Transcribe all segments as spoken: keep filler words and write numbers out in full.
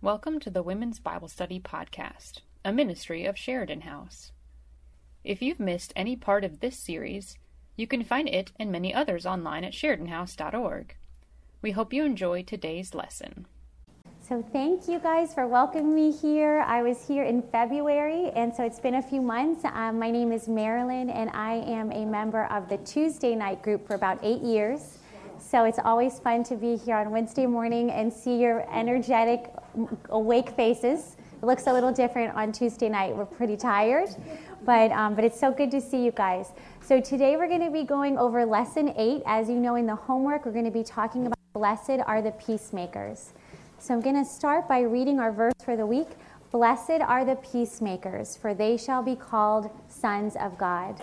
Welcome to the Women's Bible Study Podcast, a ministry of Sheridan House. If you've missed any part of this series, you can find it and many others online at sheridan house dot org. We hope you enjoy today's lesson. So thank you guys for welcoming me here. I was here in February, and so it's been a few months. Um, my name is Marilyn, and I am a member of the Tuesday night group for about eight years. So it's always fun to be here on Wednesday morning and see your energetic, awake faces. It looks a little different on Tuesday night. We're pretty tired, but um, but it's so good to see you guys. So today we're going to be going over lesson eight. As you know, in the homework, we're going to be talking about blessed are the peacemakers. So I'm going to start by reading our verse for the week. Blessed are the peacemakers, for they shall be called sons of God.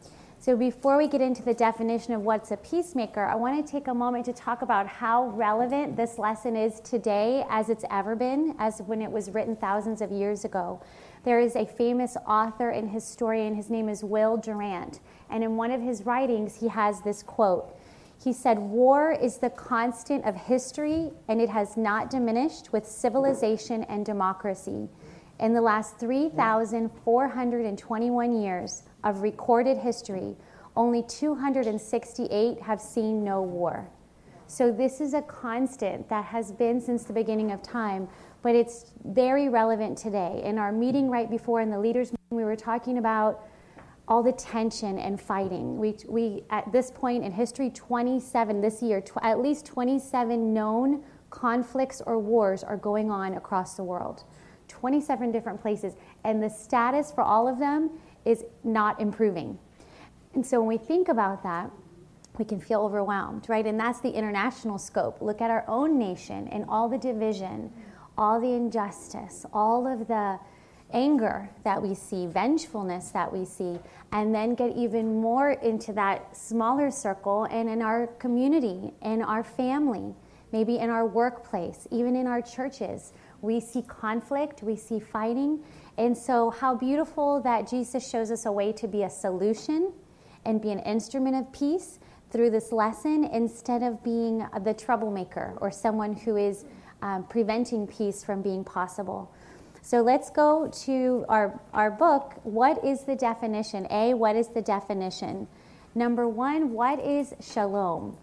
So before we get into the definition of what's a peacemaker, I want to take a moment to talk about how relevant this lesson is today as it's ever been, as when it was written thousands of years ago. There is a famous author and historian, his name is Will Durant, and in one of his writings he has this quote. He said, "War is the constant of history, and it has not diminished with civilization and democracy. In the last three thousand four hundred twenty-one years of recorded history, only two hundred sixty-eight have seen no war." So this is a constant that has been since the beginning of time, but it's very relevant today. In our meeting right before, in the leaders' meeting, we were talking about all the tension and fighting. We, we at this point in history, twenty-seven this year, tw- at least twenty-seven known conflicts or wars are going on across the world. twenty-seven different places, and the status for all of them is not improving. And so when we think about that, we can feel overwhelmed, right? And that's the international scope. Look at our own nation and all the division, all the injustice, all of the anger that we see, vengefulness that we see, and then get even more into that smaller circle and in our community, in our family, maybe in our workplace, even in our churches. We see conflict, we see fighting. And so how beautiful that Jesus shows us a way to be a solution and be an instrument of peace through this lesson instead of being the troublemaker or someone who is um, preventing peace from being possible. So let's go to our, our book. What is the definition? A, what is the definition? Number one, what is shalom?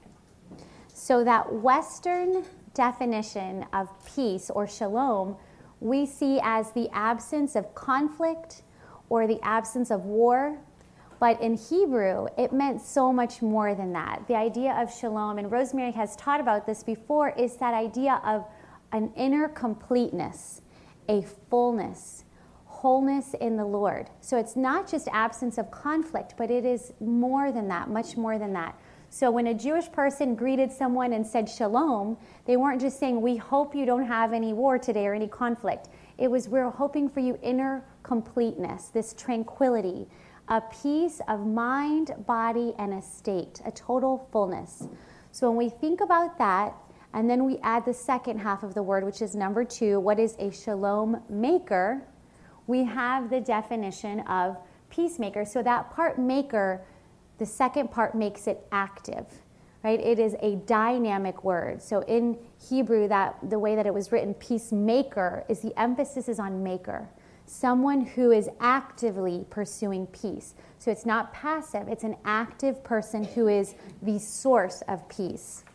So that Western definition of peace or shalom we see as the absence of conflict or the absence of war, but in Hebrew it meant so much more than that. The idea of shalom, and Rosemary has taught about this before, is that idea of an inner completeness, a fullness, wholeness in the Lord. So it's not just absence of conflict, but it is more than that, much more than that. So when a Jewish person greeted someone and said shalom, they weren't just saying, we hope you don't have any war today or any conflict. It was, we're hoping for you inner completeness, this tranquility, a peace of mind, body, and a state, a total fullness. So when we think about that, and then we add the second half of the word, which is number two, what is a shalom maker? We have the definition of peacemaker. So that part maker, the second part makes it active, right? It is a dynamic word. So in Hebrew, that the way that it was written, peacemaker, is the emphasis is on maker, someone who is actively pursuing peace. So it's not passive, it's an active person who is the source of peace.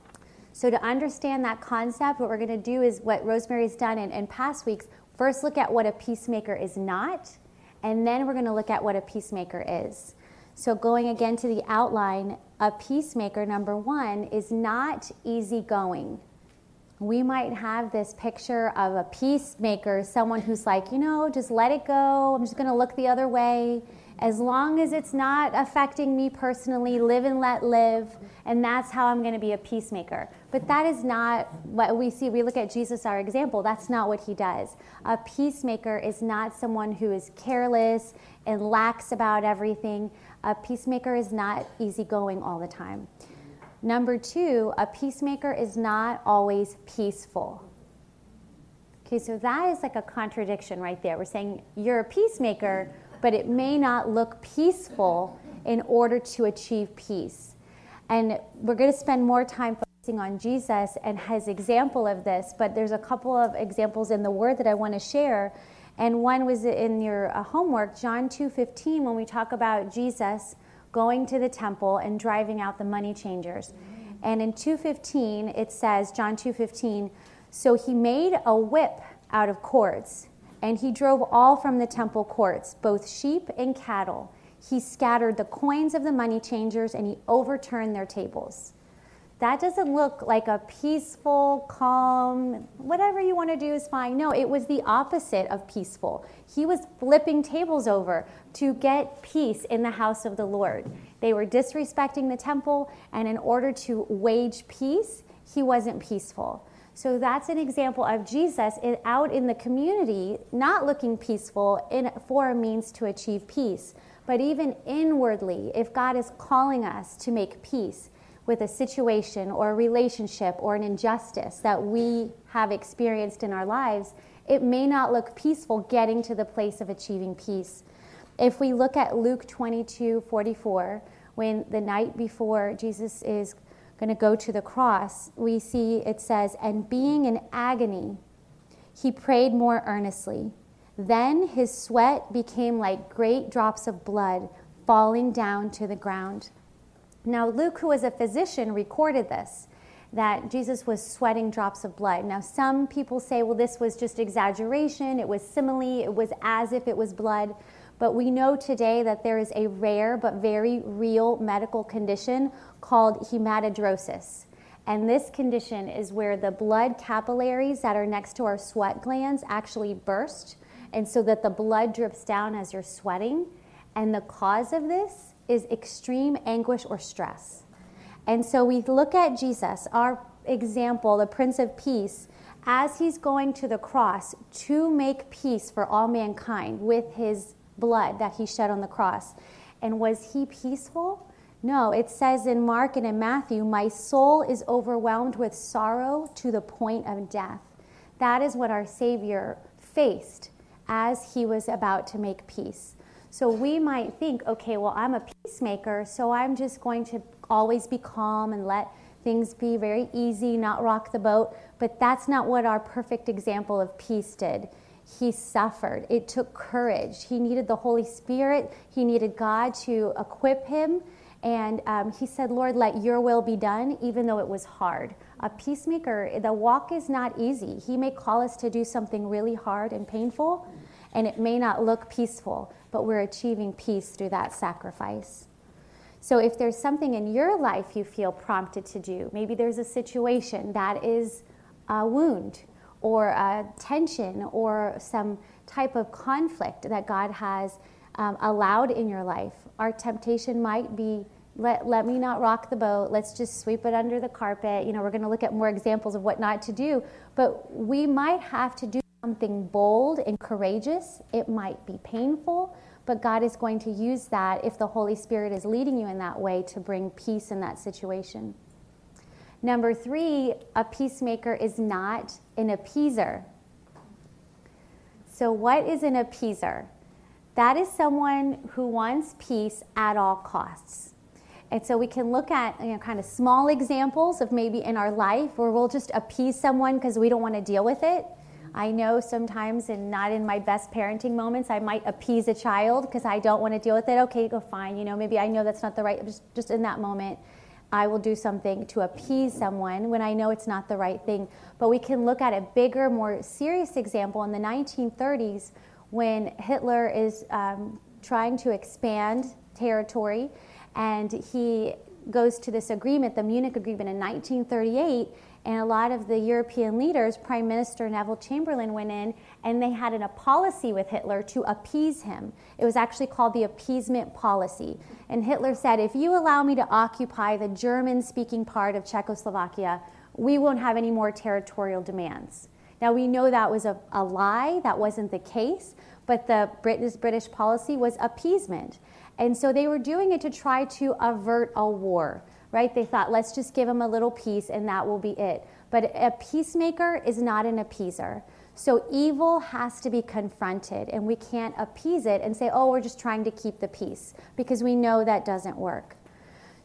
So to understand that concept, what we're going to do is what Rosemary's done in, in past weeks. First, look at what a peacemaker is not, and then we're going to look at what a peacemaker is. So going again to the outline, a peacemaker, number one, is not easygoing. We might have this picture of a peacemaker, someone who's like, you know, just let it go. I'm just going to look the other way. As long as it's not affecting me personally, live and let live, and that's how I'm going to be a peacemaker. But that is not what we see. We look at Jesus, our example. That's not what he does. A peacemaker is not someone who is careless and lax about everything. A peacemaker is not easygoing all the time. Number two, a peacemaker is not always peaceful. Okay, so that is like a contradiction right there. We're saying you're a peacemaker, but it may not look peaceful in order to achieve peace. And we're going to spend more time focusing focusing on Jesus and his example of this, but there's a couple of examples in the Word that I want to share. And one was in your uh, homework, John two fifteen, when we talk about Jesus going to the temple and driving out the money changers. And in two fifteen, it says, John two fifteen, so he made a whip out of cords, and he drove all from the temple courts, both sheep and cattle. He scattered the coins of the money changers, and he overturned their tables. That doesn't look like a peaceful, calm, whatever you want to do is fine. No, it was the opposite of peaceful. He was flipping tables over to get peace in the house of the Lord. They were disrespecting the temple, and in order to wage peace, he wasn't peaceful. So that's an example of Jesus in, out in the community, not looking peaceful in, for a means to achieve peace. But even inwardly, if God is calling us to make peace with a situation or a relationship or an injustice that we have experienced in our lives, it may not look peaceful getting to the place of achieving peace. If we look at Luke twenty-two forty-four, when the night before Jesus is going to go to the cross, we see it says, and being in agony, he prayed more earnestly. Then his sweat became like great drops of blood falling down to the ground. Now, Luke, who was a physician, recorded this, that Jesus was sweating drops of blood. Now, some people say, well, this was just exaggeration. It was simile. It was as if it was blood. But we know today that there is a rare but very real medical condition called hematidrosis. And this condition is where the blood capillaries that are next to our sweat glands actually burst, and so that the blood drips down as you're sweating. And the cause of this is extreme anguish or stress. And so we look at Jesus, our example, the Prince of Peace, as he's going to the cross to make peace for all mankind with his blood that he shed on the cross. And was he peaceful? No, it says in Mark and in Matthew, my soul is overwhelmed with sorrow to the point of death. That is what our Savior faced as he was about to make peace. So we might think, okay, well, I'm a peacemaker, so I'm just going to always be calm and let things be very easy, not rock the boat. But that's not what our perfect example of peace did. He suffered. It took courage. He needed the Holy Spirit. He needed God to equip him. And um, he said, Lord, let your will be done, even though it was hard. A peacemaker, the walk is not easy. He may call us to do something really hard and painful, and it may not look peaceful, but we're achieving peace through that sacrifice. So if there's something in your life you feel prompted to do, maybe there's a situation that is a wound or a tension or some type of conflict that God has um, allowed in your life, our temptation might be, let, let me not rock the boat. Let's just sweep it under the carpet. You know, we're going to look at more examples of what not to do, but we might have to do something bold and courageous. It might be painful, but God is going to use that if the Holy Spirit is leading you in that way to bring peace in that situation. Number three, a peacemaker is not an appeaser. So what is an appeaser? That is someone who wants peace at all costs. And so we can look at, you know, kind of small examples of maybe in our life where we'll just appease someone because we don't want to deal with it. I know sometimes, and not in my best parenting moments, I might appease a child because I don't want to deal with it. Okay, go fine. You know, maybe I know that's not the right, just, just in that moment, I will do something to appease someone when I know it's not the right thing. But we can look at a bigger, more serious example in the nineteen thirties when Hitler is um, trying to expand territory, and he goes to this agreement, the Munich Agreement in nineteen thirty-eight, and a lot of the European leaders, Prime Minister Neville Chamberlain went in, and they had an, a policy with Hitler to appease him. It was actually called the appeasement policy. And Hitler said, if you allow me to occupy the German-speaking part of Czechoslovakia, we won't have any more territorial demands. Now, we know that was a, a lie. That wasn't the case. But the British, British policy was appeasement. And so they were doing it to try to avert a war. Right? They thought, let's just give them a little peace and that will be it. But a peacemaker is not an appeaser. So evil has to be confronted, and we can't appease it and say, oh, we're just trying to keep the peace, because we know that doesn't work.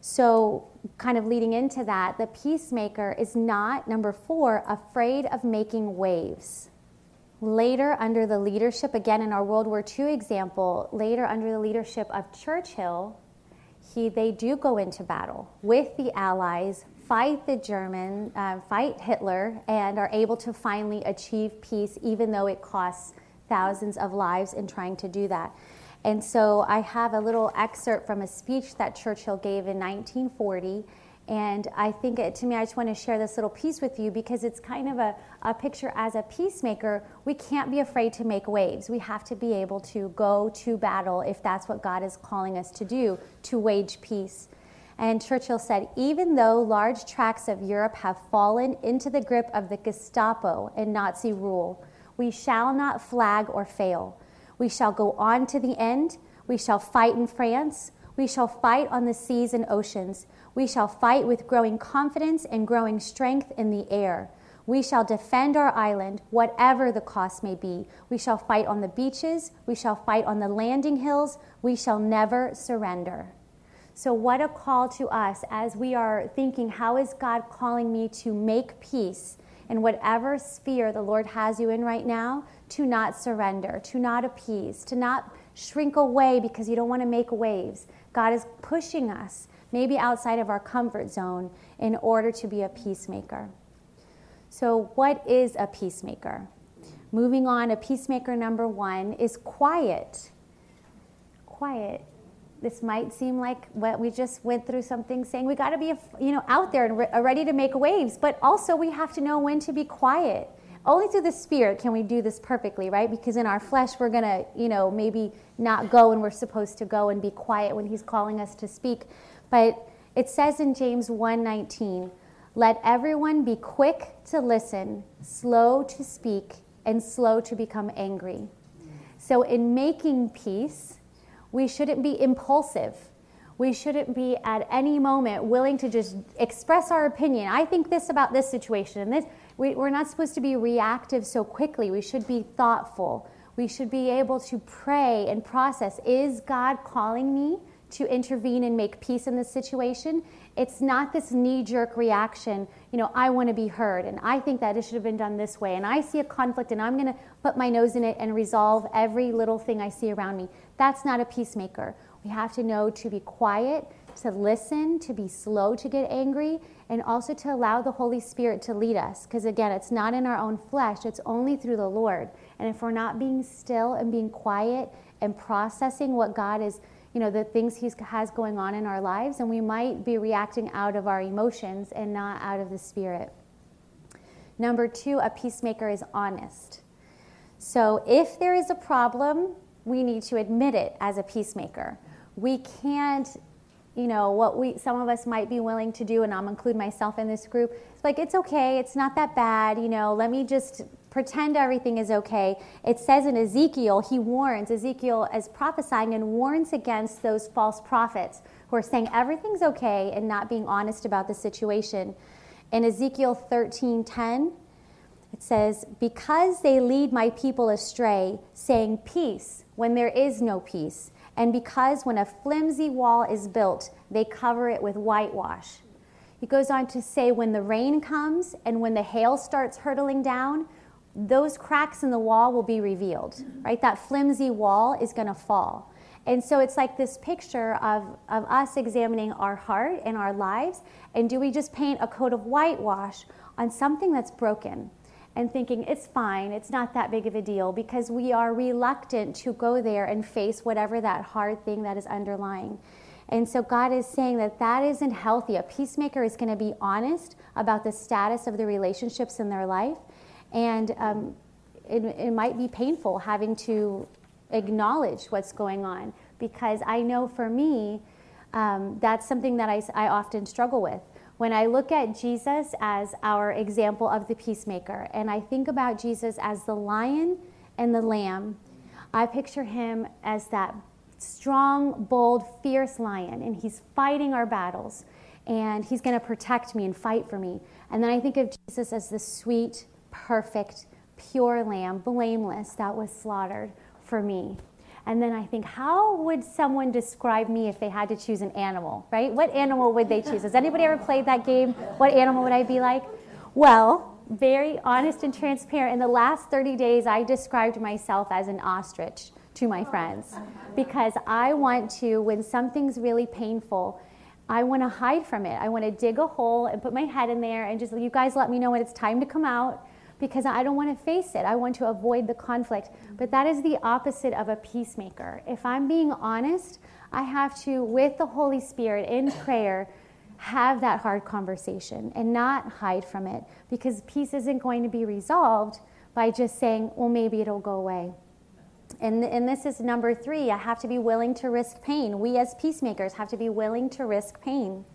So kind of leading into that, the peacemaker is not, number four, afraid of making waves. Later, under the leadership, again in our World War Two example, later under the leadership of Churchill, he they do go into battle with the Allies, fight the German, uh, fight Hitler, and are able to finally achieve peace, even though it costs thousands of lives in trying to do that. And so I have a little excerpt from a speech that Churchill gave in nineteen forty, and I think it, to me, I just want to share this little piece with you because it's kind of a, a picture as a peacemaker. We can't be afraid to make waves. We have to be able to go to battle if that's what God is calling us to do, to wage peace. And Churchill said, even though large tracts of Europe have fallen into the grip of the Gestapo and Nazi rule, we shall not flag or fail. We shall go on to the end. We shall fight in France. We shall fight on the seas and oceans. We shall fight with growing confidence and growing strength in the air. We shall defend our island, whatever the cost may be. We shall fight on the beaches. We shall fight on the landing hills. We shall never surrender. So what a call to us as we are thinking, how is God calling me to make peace in whatever sphere the Lord has you in right now, to not surrender, to not appease, to not shrink away because you don't want to make waves. God is pushing us, maybe outside of our comfort zone, in order to be a peacemaker. So what is a peacemaker? Moving on, a peacemaker number one is quiet. Quiet. This might seem like what we just went through something saying we got to be, you know, out there and re- ready to make waves, but also we have to know when to be quiet. Only through the Spirit can we do this perfectly, right? Because in our flesh, we're going to, you know, maybe not go when we're supposed to go and be quiet when he's calling us to speak. But it says in James one nineteen, let everyone be quick to listen, slow to speak, and slow to become angry. So in making peace, we shouldn't be impulsive. We shouldn't be at any moment willing to just express our opinion. I think this about this situation and this. We, we're not supposed to be reactive so quickly. We should be thoughtful. We should be able to pray and process. Is God calling me to intervene and make peace in this situation? It's not this knee-jerk reaction, you know, I want to be heard, and I think that it should have been done this way, and I see a conflict, and I'm going to put my nose in it and resolve every little thing I see around me. That's not a peacemaker. We have to know to be quiet, to listen, to be slow to get angry, and also to allow the Holy Spirit to lead us. Because again, it's not in our own flesh, it's only through the Lord. And if we're not being still and being quiet and processing what God is, you know, the things he has going on in our lives, and we might be reacting out of our emotions and not out of the Spirit. Number two, a peacemaker is honest. So if there is a problem, we need to admit it as a peacemaker. We can't, you know, what we some of us might be willing to do, and I'll include myself in this group, it's like, it's okay, it's not that bad, you know, let me just pretend everything is okay. It says in Ezekiel, he warns, Ezekiel is prophesying and warns against those false prophets who are saying everything's okay and not being honest about the situation. In Ezekiel thirteen ten, it says, because they lead my people astray, saying peace when there is no peace, and because when a flimsy wall is built, they cover it with whitewash. He goes on to say when the rain comes and when the hail starts hurtling down, those cracks in the wall will be revealed, right? That flimsy wall is going to fall. And so it's like this picture of, of us examining our heart and our lives, and do we just paint a coat of whitewash on something that's broken? And thinking it's fine, it's not that big of a deal, because we are reluctant to go there and face whatever that hard thing that is underlying. And so God is saying that that isn't healthy. A peacemaker is going to be honest about the status of the relationships in their life, and um, it, it might be painful having to acknowledge what's going on, because I know for me, um, that's something that I, I often struggle with. When I look at Jesus as our example of the peacemaker, and I think about Jesus as the lion and the lamb, I picture him as that strong, bold, fierce lion, and he's fighting our battles, and he's going to protect me and fight for me. And then I think of Jesus as the sweet, perfect, pure lamb, blameless, that was slaughtered for me. And then I think, how would someone describe me if they had to choose an animal, right? What animal would they choose? Has anybody ever played that game? What animal would I be like? Well, very honest and transparent. In the last thirty days, I described myself as an ostrich to my friends because I want to, when something's really painful, I want to hide from it. I want to dig a hole and put my head in there and just, you guys let me know when it's time to come out, because I don't want to face it. I want to avoid the conflict. But that is the opposite of a peacemaker. If I'm being honest, I have to, with the Holy Spirit in prayer, have that hard conversation and not hide from it, because peace isn't going to be resolved by just saying, well, maybe it'll go away. And, and this is number three. I have to be willing to risk pain. We as peacemakers have to be willing to risk pain.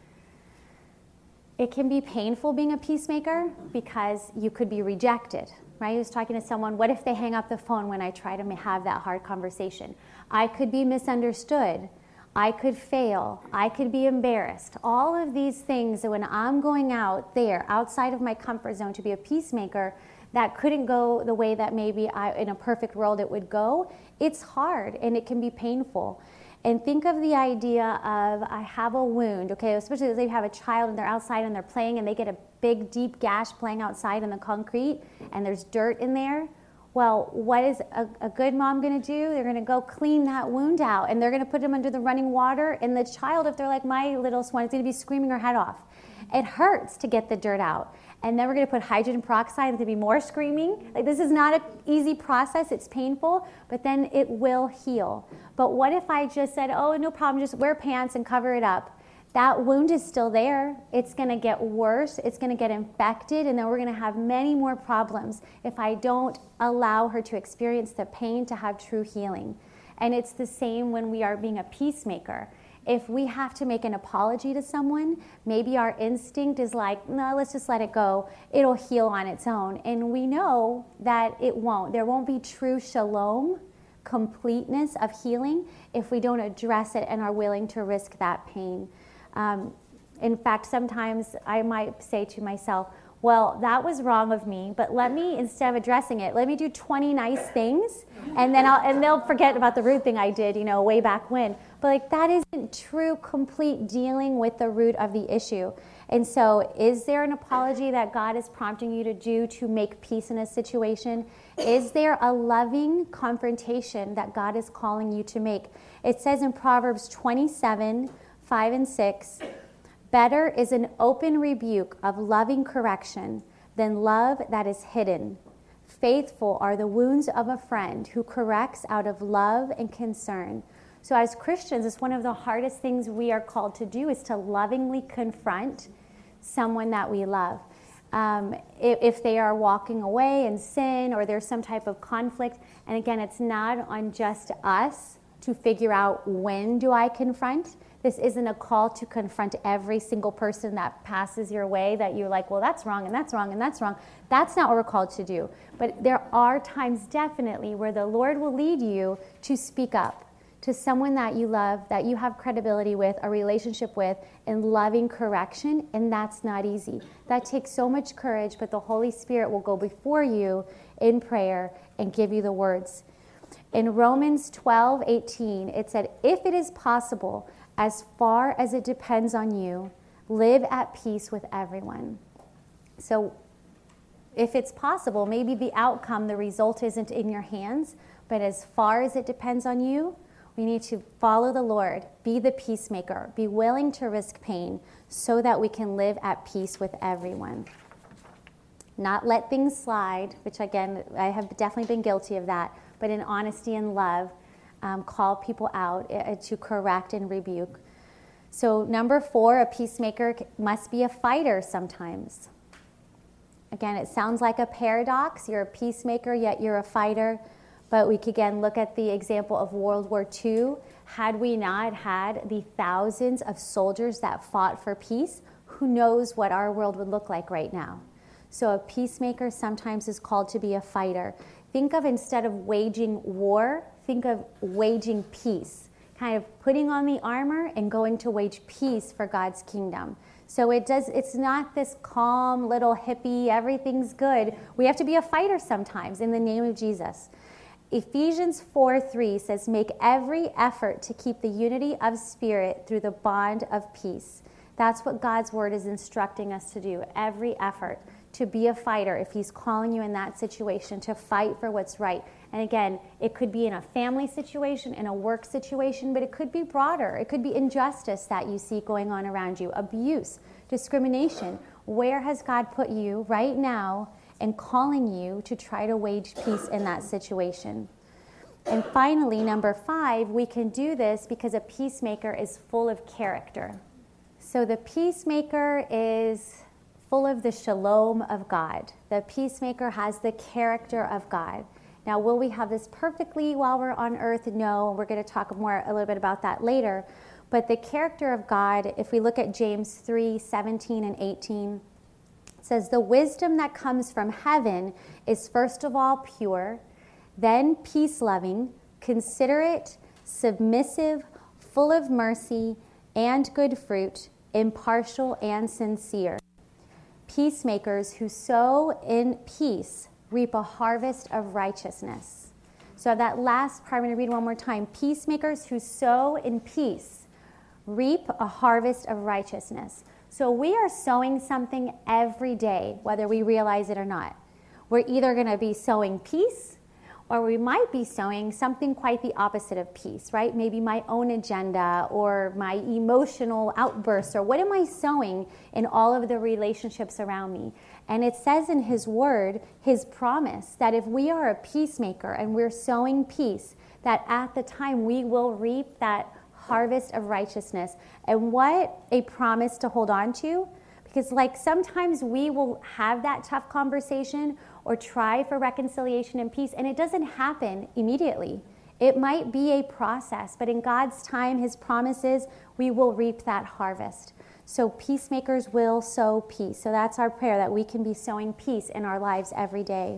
It can be painful being a peacemaker because you could be rejected, right? I was talking to someone, what if they hang up the phone when I try to have that hard conversation? I could be misunderstood. I could fail. I could be embarrassed. All of these things that when I'm going out there, outside of my comfort zone to be a peacemaker, that couldn't go the way that maybe I, in a perfect world it would go, it's hard and it can be painful. And think of the idea of, I have a wound, okay, especially if they have a child and they're outside and they're playing and they get a big, deep gash playing outside in the concrete and there's dirt in there. Well, what is a, a good mom going to do? They're going to go clean that wound out and they're going to put them under the running water. And the child, if they're like my little swan, is going to be screaming her head off. It hurts to get the dirt out. And then we're going to put hydrogen peroxide and to be more screaming. Like, this is not an easy process. It's painful, but then it will heal. But what if I just said, oh, no problem, just wear pants and cover it up? That wound is still there. It's going to get worse. It's going to get infected, and then we're going to have many more problems if I don't allow her to experience the pain to have true healing. And it's the same when we are being a peacemaker. If we have to make an apology to someone, maybe our instinct is like, no, let's just let it go. It'll heal on its own. And we know that it won't. There won't be true shalom, completeness of healing, if we don't address it and are willing to risk that pain. Um, in fact, sometimes I might say to myself, well, that was wrong of me, but let me, instead of addressing it, let me do twenty nice things, and then I'll, and they'll forget about the rude thing I did, you know, way back when. But like, that isn't true, complete dealing with the root of the issue. And so, is there an apology that God is prompting you to do to make peace in a situation? Is there a loving confrontation that God is calling you to make? It says in Proverbs twenty-seven, five and six, better is an open rebuke of loving correction than love that is hidden. Faithful are the wounds of a friend who corrects out of love and concern. So as Christians, it's one of the hardest things we are called to do, is to lovingly confront someone that we love. Um, if, if they are walking away in sin or there's some type of conflict, and again, it's not on just us to figure out, when do I confront? This isn't a call to confront every single person that passes your way that you're like, well, that's wrong, and that's wrong, and that's wrong. That's not what we're called to do. But there are times definitely where the Lord will lead you to speak up to someone that you love, that you have credibility with, a relationship with, in loving correction, and that's not easy. That takes so much courage, but the Holy Spirit will go before you in prayer and give you the words. In Romans twelve eighteen, it said, if it is possible, as far as it depends on you, live at peace with everyone. So if it's possible, maybe the outcome, the result isn't in your hands, but as far as it depends on you, we need to follow the Lord, be the peacemaker, be willing to risk pain so that we can live at peace with everyone. Not let things slide, which again, I have definitely been guilty of that, but in honesty and love, Um, call people out uh, to correct and rebuke. So number four, a peacemaker must be a fighter sometimes. Again, it sounds like a paradox. You're a peacemaker, yet you're a fighter. But we could again look at the example of World War Two. Had we not had the thousands of soldiers that fought for peace, who knows what our world would look like right now? So a peacemaker sometimes is called to be a fighter. Think of, instead of waging war, think of waging peace, kind of putting on the armor and going to wage peace for God's kingdom. So it does. It's not this calm little hippie, everything's good. We have to be a fighter sometimes in the name of Jesus. Ephesians four three says, make every effort to keep the unity of spirit through the bond of peace. That's what God's word is instructing us to do. Every effort to be a fighter. If he's calling you in that situation, to fight for what's right. And again, it could be in a family situation, in a work situation, but it could be broader. It could be injustice that you see going on around you, abuse, discrimination. Where has God put you right now and calling you to try to wage peace in that situation? And finally, number five, we can do this because a peacemaker is full of character. So the peacemaker is full of the shalom of God. The peacemaker has the character of God. Now, will we have this perfectly while we're on earth? No, we're going to talk more a little bit about that later. But the character of God, if we look at James three seventeen and eighteen, it says, the wisdom that comes from heaven is first of all pure, then peace-loving, considerate, submissive, full of mercy and good fruit, impartial and sincere. Peacemakers who sow in peace reap a harvest of righteousness. So that last part, I'm going to read one more time. Peacemakers who sow in peace reap a harvest of righteousness. So we are sowing something every day, whether we realize it or not. We're either going to be sowing peace, or we might be sowing something quite the opposite of peace, right? Maybe my own agenda or my emotional outbursts, or what am I sowing in all of the relationships around me? And it says in his word, his promise, that if we are a peacemaker and we're sowing peace, that at the time we will reap that harvest of righteousness. And what a promise to hold on to. Because like sometimes we will have that tough conversation or try for reconciliation and peace, and it doesn't happen immediately. It might be a process, but in God's time, his promises, we will reap that harvest. So peacemakers will sow peace. So that's our prayer, that we can be sowing peace in our lives every day.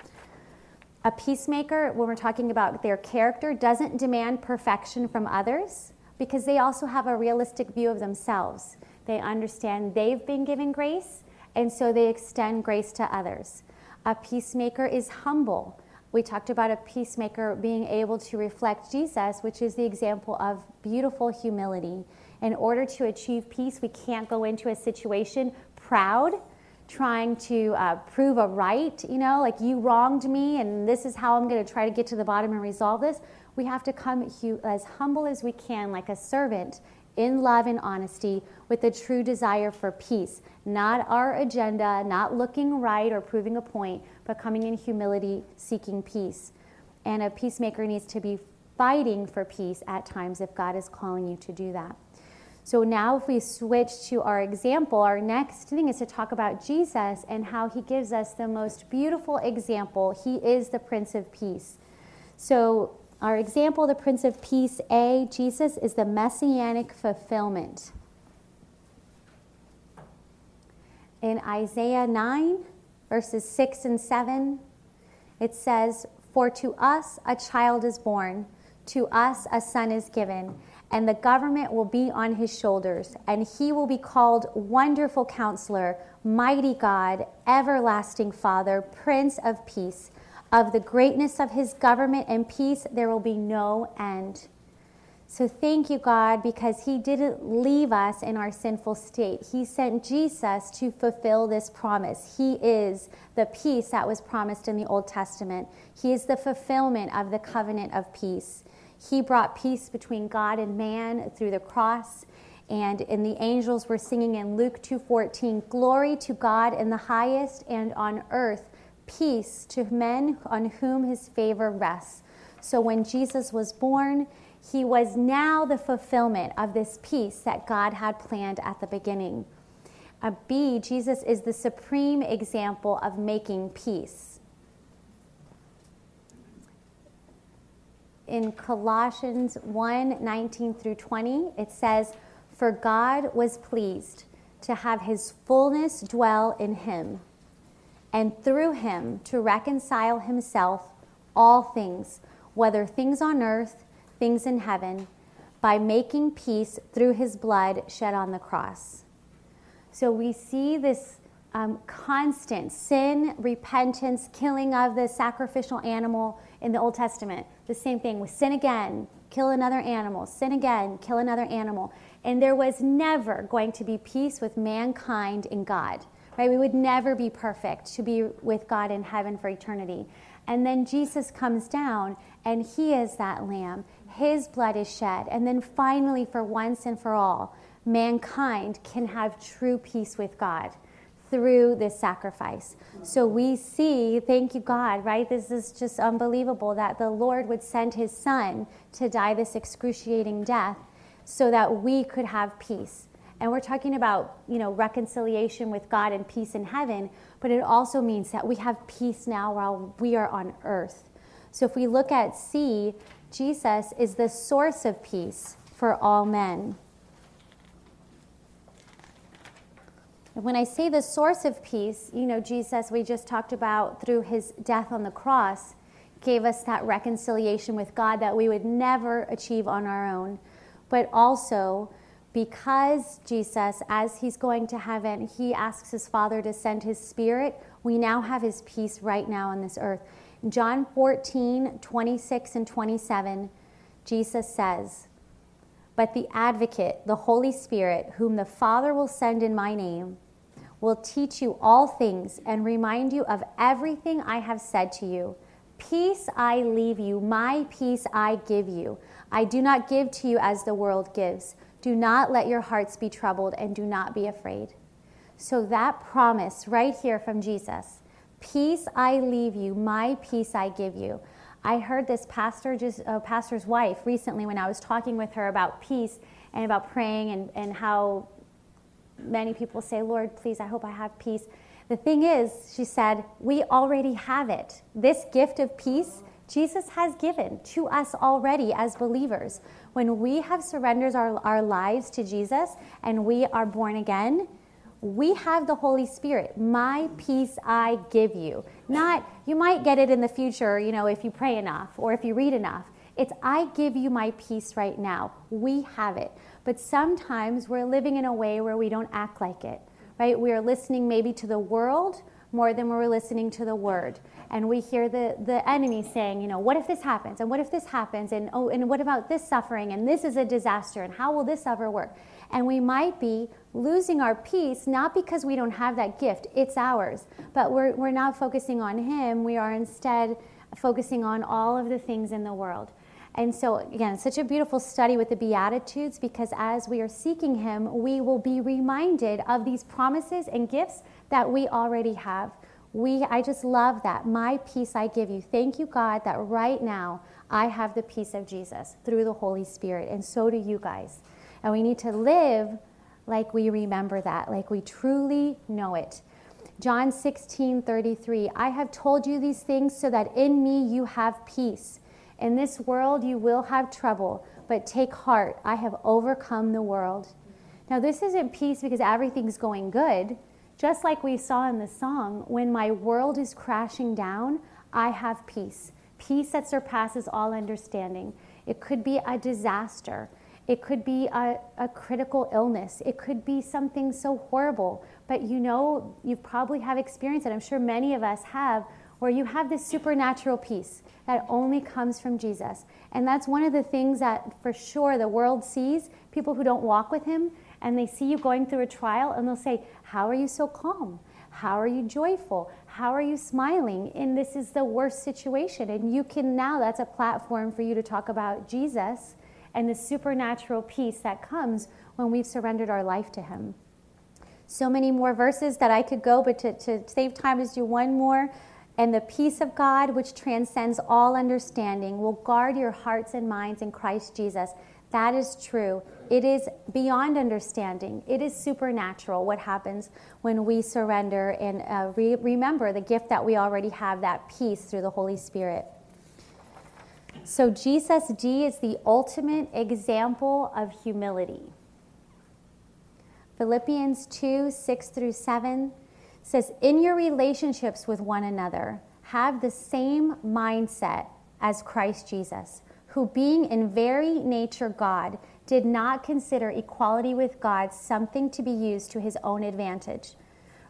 A peacemaker, when we're talking about their character, doesn't demand perfection from others, because they also have a realistic view of themselves. They understand they've been given grace, and so they extend grace to others. A peacemaker is humble. We talked about a peacemaker being able to reflect Jesus, which is the example of beautiful humility. In order to achieve peace, we can't go into a situation proud, trying to uh, prove a right, you know, like you wronged me and this is how I'm going to try to get to the bottom and resolve this. We have to come hu- as humble as we can, like a servant, in love and honesty, with a true desire for peace. Not our agenda, not looking right or proving a point, but coming in humility, seeking peace. And a peacemaker needs to be fighting for peace at times if God is calling you to do that. So now if we switch to our example, our next thing is to talk about Jesus and how he gives us the most beautiful example. He is the Prince of Peace. So our example, the Prince of Peace, A, Jesus is the messianic fulfillment. In Isaiah nine, verses six and seven, it says, for to us a child is born, to us a son is given, and the government will be on his shoulders, and he will be called Wonderful Counselor, Mighty God, Everlasting Father, Prince of Peace. Of the greatness of his government and peace, there will be no end. So thank you, God, because he didn't leave us in our sinful state. He sent Jesus to fulfill this promise. He is the peace that was promised in the Old Testament. He is the fulfillment of the covenant of peace. He brought peace between God and man through the cross. And in the angels were singing in Luke two fourteen, glory to God in the highest, and on earth peace to men on whom his favor rests. So when Jesus was born, he was now the fulfillment of this peace that God had planned at the beginning. Uh, B, Jesus is the supreme example of making peace. In Colossians one nineteen through twenty, it says, for God was pleased to have his fullness dwell in him, and through him to reconcile himself all things, whether things on earth, things in heaven, by making peace through his blood shed on the cross. So we see this um, constant sin, repentance, killing of the sacrificial animal in the Old Testament. The same thing with sin again, kill another animal, sin again, kill another animal. And there was never going to be peace with mankind and God, right? We would never be perfect to be with God in heaven for eternity. And then Jesus comes down and he is that lamb. His blood is shed. And then finally, for once and for all, mankind can have true peace with God through this sacrifice. So we see, thank you God, right? This is just unbelievable that the Lord would send his son to die this excruciating death so that we could have peace. And we're talking about, you know, reconciliation with God and peace in heaven, but it also means that we have peace now while we are on earth. So if we look at C, Jesus is the source of peace for all men. When I say the source of peace, you know, Jesus, we just talked about through his death on the cross, gave us that reconciliation with God that we would never achieve on our own. But also, because Jesus, as he's going to heaven, he asks his Father to send his Spirit, we now have his peace right now on this earth. In John fourteen, twenty-six and twenty-seven, Jesus says, "But the Advocate, the Holy Spirit, whom the Father will send in my name, will teach you all things and remind you of everything I have said to you. Peace I leave you, my peace I give you. I do not give to you as the world gives. Do not let your hearts be troubled and do not be afraid." So that promise right here from Jesus, peace I leave you, my peace I give you. I heard this pastor, just a uh, pastor's wife recently when I was talking with her about peace and about praying and, and how many people say, "Lord, please, I hope I have peace." The thing is, she said, we already have it. This gift of peace, Jesus has given to us already as believers. When we have surrendered our, our lives to Jesus and we are born again, we have the Holy Spirit. My peace I give you. Not, you might get it in the future, you know, if you pray enough or if you read enough. It's, I give you my peace right now. We have it. But sometimes we're living in a way where we don't act like it, right? We are listening maybe to the world more than we're listening to the word. And we hear the, the enemy saying, you know, what if this happens? And what if this happens? And oh, and what about this suffering? And this is a disaster. And how will this ever work? And we might be losing our peace, not because we don't have that gift. It's ours. But we're, we're not focusing on him. We are instead focusing on all of the things in the world. And so, again, such a beautiful study with the Beatitudes, because as we are seeking him, we will be reminded of these promises and gifts that we already have. We, I just love that. My peace I give you. Thank you, God, that right now I have the peace of Jesus through the Holy Spirit, and so do you guys. And we need to live like we remember that, like we truly know it. John sixteen thirty-three, I have told you these things so that in me you have peace. In this world you will have trouble, but take heart, I have overcome the world. Now this isn't peace because everything's going good. Just like we saw in the song, when my world is crashing down, I have peace. Peace that surpasses all understanding. It could be a disaster. It could be a, a critical illness. It could be something so horrible. But you know, you probably have experienced it. I'm sure many of us have, where you have this supernatural peace that only comes from Jesus. And that's one of the things that for sure the world sees, people who don't walk with him, and they see you going through a trial, and they'll say, how are you so calm? How are you joyful? How are you smiling? And this is the worst situation. And you can now, that's a platform for you to talk about Jesus and the supernatural peace that comes when we've surrendered our life to him. So many more verses that I could go, but to, to save time, just do one more. And the peace of God, which transcends all understanding, will guard your hearts and minds in Christ Jesus. That is true. It is beyond understanding. It is supernatural what happens when we surrender and uh, re- remember the gift that we already have, that peace through the Holy Spirit. So Jesus, D, is the ultimate example of humility. Philippians two, six through seven says, in your relationships with one another, have the same mindset as Christ Jesus, who being in very nature God, did not consider equality with God something to be used to his own advantage.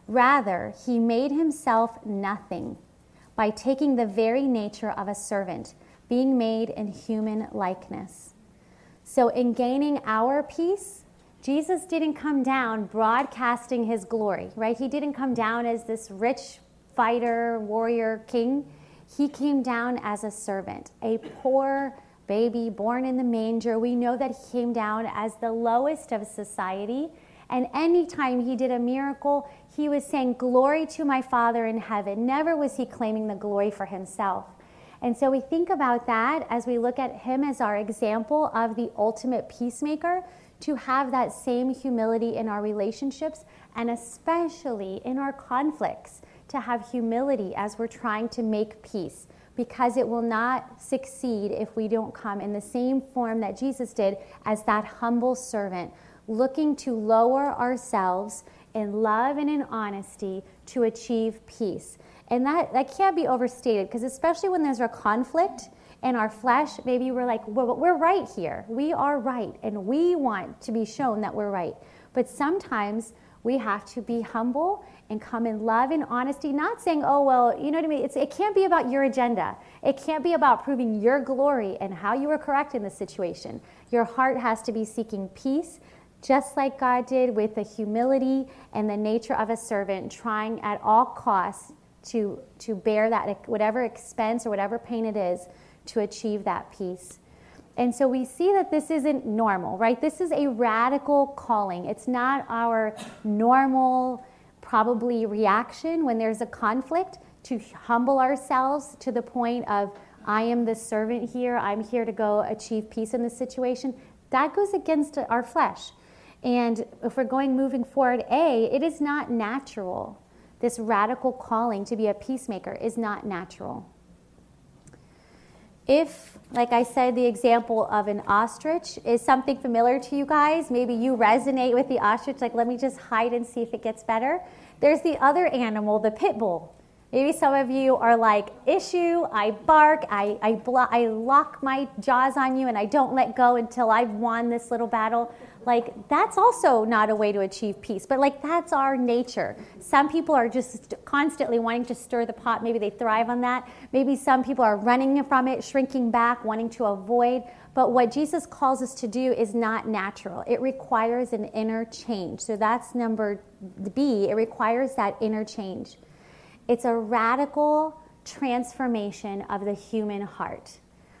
Rather, he made himself nothing by taking the very nature of a servant, being made in human likeness. So in gaining our peace, Jesus didn't come down broadcasting his glory, right? He didn't come down as this rich fighter, warrior, king. He came down as a servant, a poor baby born in the manger. We know that he came down as the lowest of society. And anytime he did a miracle, he was saying, "Glory to my Father in heaven." Never was he claiming the glory for himself. And so we think about that as we look at him as our example of the ultimate peacemaker, to have that same humility in our relationships, and especially in our conflicts, to have humility as we're trying to make peace, because it will not succeed if we don't come in the same form that Jesus did as that humble servant, looking to lower ourselves in love and in honesty to achieve peace. And that, that can't be overstated, because especially when there's a conflict in our flesh, maybe we're like, well, we're right here. We are right, and we want to be shown that we're right. But sometimes we have to be humble and come in love and honesty, not saying, oh, well, you know what I mean? It's, it can't be about your agenda. It can't be about proving your glory and how you were correct in the situation. Your heart has to be seeking peace, just like God did, with the humility and the nature of a servant, trying at all costs to, to bear that, whatever expense or whatever pain it is, to achieve that peace. And so we see that this isn't normal, right? This is a radical calling. It's not our normal, probably, reaction when there's a conflict, to humble ourselves to the point of, I am the servant here. I'm here to go achieve peace in this situation. That goes against our flesh. And if we're going moving forward, A, it is not natural. This radical calling to be a peacemaker is not natural. If, like I said, the example of an ostrich is something familiar to you guys, maybe you resonate with the ostrich, like, let me just hide and see if it gets better. There's the other animal, the pit bull. Maybe some of you are like, issue, I bark, I, I, blo- I lock my jaws on you, and I don't let go until I've won this little battle. Like, that's also not a way to achieve peace, but like, that's our nature. Some people are just constantly wanting to stir the pot. Maybe they thrive on that. Maybe some people are running from it, shrinking back, wanting to avoid. But what Jesus calls us to do is not natural. It requires an inner change. So that's number B. It requires that inner change. It's a radical transformation of the human heart.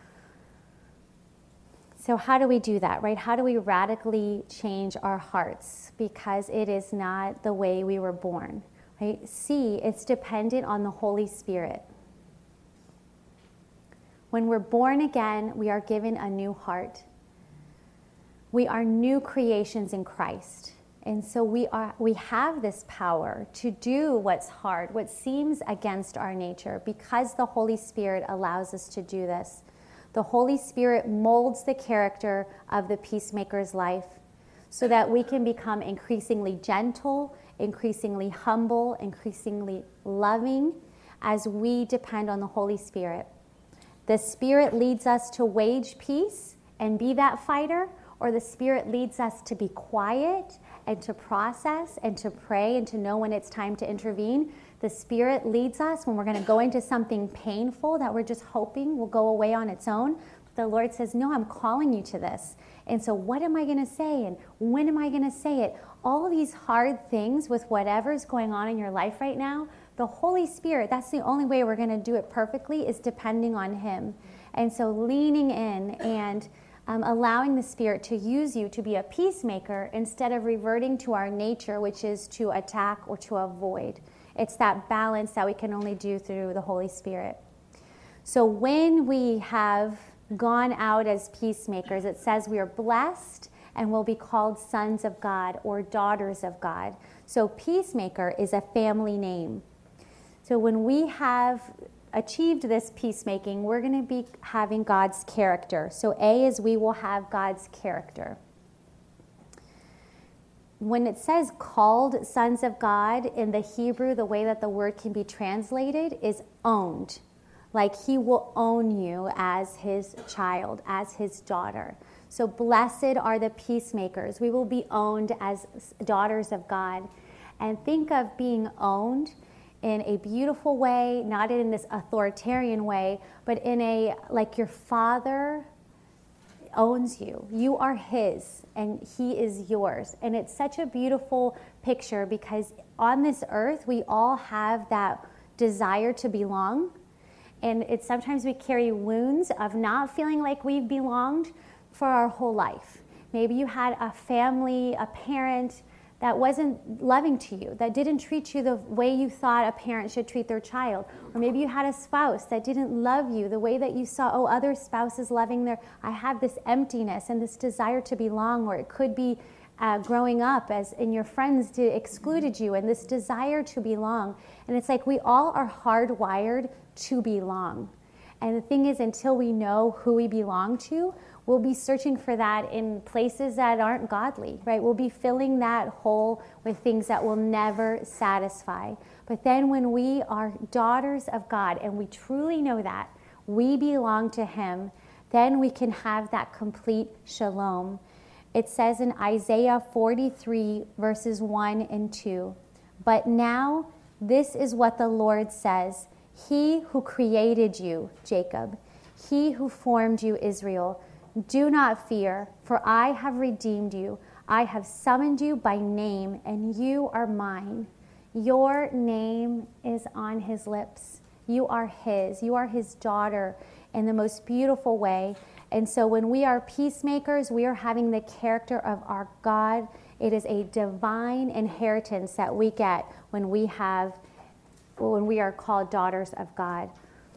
So how do we do that, right? How do we radically change our hearts? Because it is not the way we were born, right? C, it's dependent on the Holy Spirit. When we're born again, we are given a new heart. We are new creations in Christ. And so we are we have this power to do what's hard, what seems against our nature, because the Holy Spirit allows us to do this. The Holy Spirit molds the character of the peacemaker's life so that we can become increasingly gentle, increasingly humble, increasingly loving as we depend on the Holy Spirit. The Spirit leads us to wage peace and be that fighter, or the Spirit leads us to be quiet and to process and to pray and to know when it's time to intervene. The Spirit leads us when we're going to go into something painful that we're just hoping will go away on its own. The Lord says, no, I'm calling you to this. And so what am I going to say? And when am I going to say it? All of these hard things with whatever's going on in your life right now, the Holy Spirit, that's the only way we're going to do it perfectly, is depending on Him. And so leaning in and Um, allowing the Spirit to use you to be a peacemaker instead of reverting to our nature, which is to attack or to avoid. It's that balance that we can only do through the Holy Spirit. So when we have gone out as peacemakers, it says we are blessed and will be called sons of God or daughters of God. So peacemaker is a family name. So when we have achieved this peacemaking, we're going to be having God's character. So A is we will have God's character. When it says called sons of God, in the Hebrew, the way that the word can be translated is owned. Like He will own you as His child, as His daughter. So blessed are the peacemakers. We will be owned as daughters of God. And think of being owned in a beautiful way, not in this authoritarian way, but in a, like your father owns you. You are his and he is yours. And it's such a beautiful picture because on this earth, we all have that desire to belong. And it's sometimes we carry wounds of not feeling like we've belonged for our whole life. Maybe you had a family, a parent that wasn't loving to you, that didn't treat you the way you thought a parent should treat their child. Or maybe you had a spouse that didn't love you the way that you saw, oh, other spouses loving their, I have this emptiness and this desire to belong. Or it could be uh, growing up as and your friends did, excluded you and this desire to belong. And it's like we all are hardwired to belong. And the thing is, until we know who we belong to, we'll be searching for that in places that aren't godly, right? We'll be filling that hole with things that will never satisfy. But then when we are daughters of God and we truly know that we belong to him, then we can have that complete shalom. It says in Isaiah forty-three, verses one and two, "But now this is what the Lord says, he who created you, Jacob, he who formed you, Israel, do not fear, for I have redeemed you. I have summoned you by name, and you are mine." Your name is on his lips. You are his. You are his daughter in the most beautiful way. And so when we are peacemakers, we are having the character of our God. It is a divine inheritance that we get when we have, when we are called daughters of God.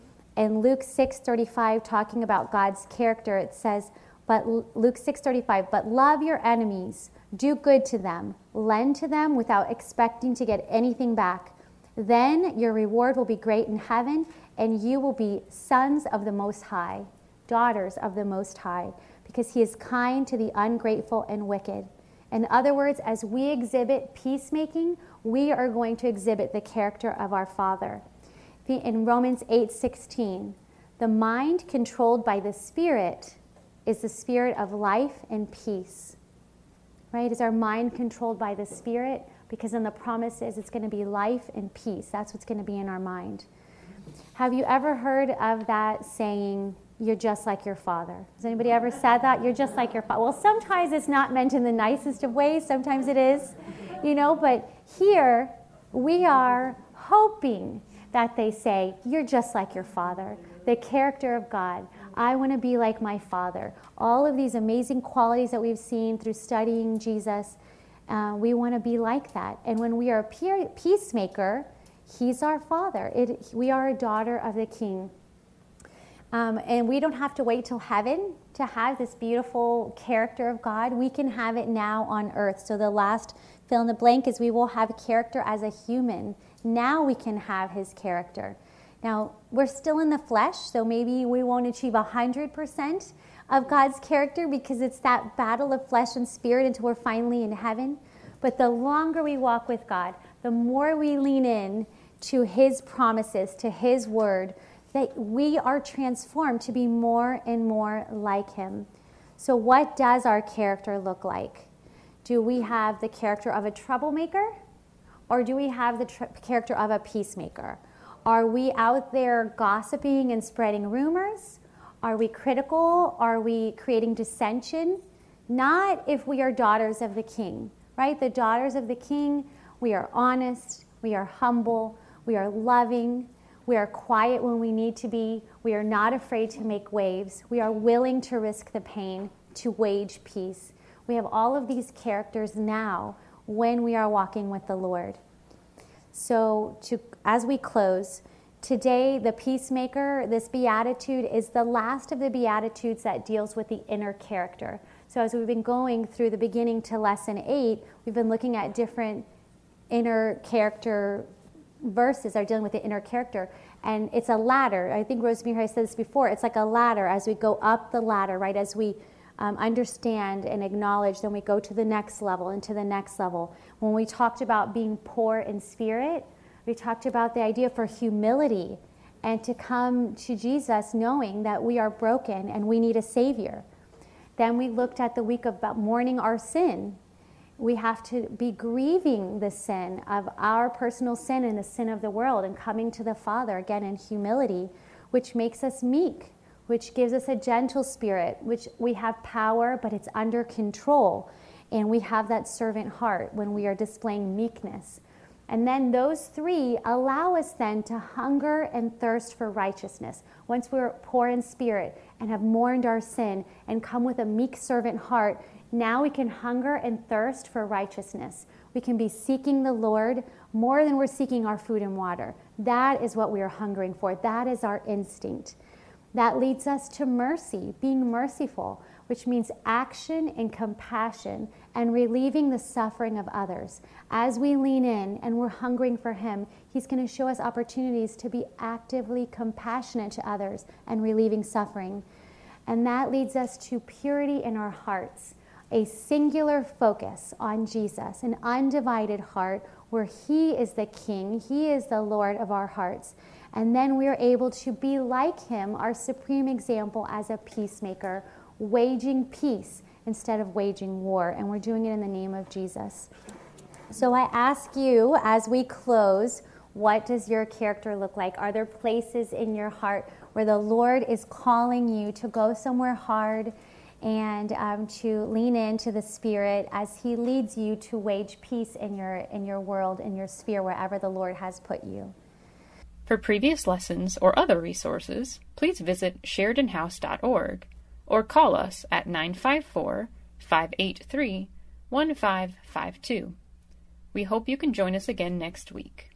In Luke six thirty-five, talking about God's character, it says, but Luke six thirty-five, "But love your enemies, do good to them, lend to them without expecting to get anything back. Then your reward will be great in heaven, and you will be sons of the Most High, daughters of the Most High, because he is kind to the ungrateful and wicked." In other words, as we exhibit peacemaking, we are going to exhibit the character of our Father. In Romans eight sixteen, "The mind controlled by the Spirit is the spirit of life and peace." Right? Is our mind controlled by the Spirit? Because in the promises, it's going to be life and peace. That's what's going to be in our mind. Have you ever heard of that saying, "You're just like your father"? Has anybody ever said that? You're just like your father. Well, sometimes it's not meant in the nicest of ways. Sometimes it is, you know, but here we are hoping that they say, "You're just like your father." The character of God. I want to be like my Father. All of these amazing qualities that we've seen through studying Jesus, uh, we want to be like that. And when we are a peer, peacemaker, he's our Father. It, we are a daughter of the King. Um, and we don't have to wait till heaven to have this beautiful character of God. We can have it now on earth. So the last fill in the blank is we will have character as a human. Now we can have his character. Now, we're still in the flesh, so maybe we won't achieve one hundred percent of God's character because it's that battle of flesh and spirit until we're finally in heaven. But the longer we walk with God, the more we lean in to his promises, to his word, that we are transformed to be more and more like him. So what does our character look like? Do we have the character of a troublemaker, or do we have the tr- character of a peacemaker? Are we out there gossiping and spreading rumors? Are we critical? Are we creating dissension? Not if we are daughters of the King, right? The daughters of the King, we are honest, we are humble, we are loving, we are quiet when we need to be, we are not afraid to make waves, we are willing to risk the pain to wage peace. We have all of these characters now when we are walking with the Lord. So to, as we close, today the peacemaker, this beatitude is the last of the beatitudes that deals with the inner character. So as we've been going through the beginning to lesson eight, we've been looking at different inner character verses are dealing with the inner character. And it's a ladder. I think Rosemary said this before. It's like a ladder as we go up the ladder, right? As we Um, understand and acknowledge, then we go to the next level and to the next level. When we talked about being poor in spirit, we talked about the idea for humility and to come to Jesus knowing that we are broken and we need a Savior. Then we looked at the week about mourning our sin We have to be grieving the sin of our personal sin and the sin of the world and coming to the Father again in humility, which makes us meek, which gives us a gentle spirit, which we have power, but it's under control. And we have that servant heart when we are displaying meekness. And then those three allow us then to hunger and thirst for righteousness. Once we're poor in spirit and have mourned our sin and come with a meek servant heart, now we can hunger and thirst for righteousness. We can be seeking the Lord more than we're seeking our food and water. That is what we are hungering for. That is our instinct. That leads us to mercy, being merciful, which means action and compassion and relieving the suffering of others. As we lean in and we're hungering for Him, He's going to show us opportunities to be actively compassionate to others and relieving suffering. And that leads us to purity in our hearts, a singular focus on Jesus, an undivided heart where He is the King, He is the Lord of our hearts. And then we are able to be like Him, our supreme example as a peacemaker, waging peace instead of waging war. And we're doing it in the name of Jesus. So I ask you, as we close, what does your character look like? Are there places in your heart where the Lord is calling you to go somewhere hard and um, to lean into the Spirit as He leads you to wage peace in your in your world, in your sphere, wherever the Lord has put you? For previous lessons or other resources, please visit Sheridan House dot org or call us at nine five four, five eight three, one five five two. We hope you can join us again next week.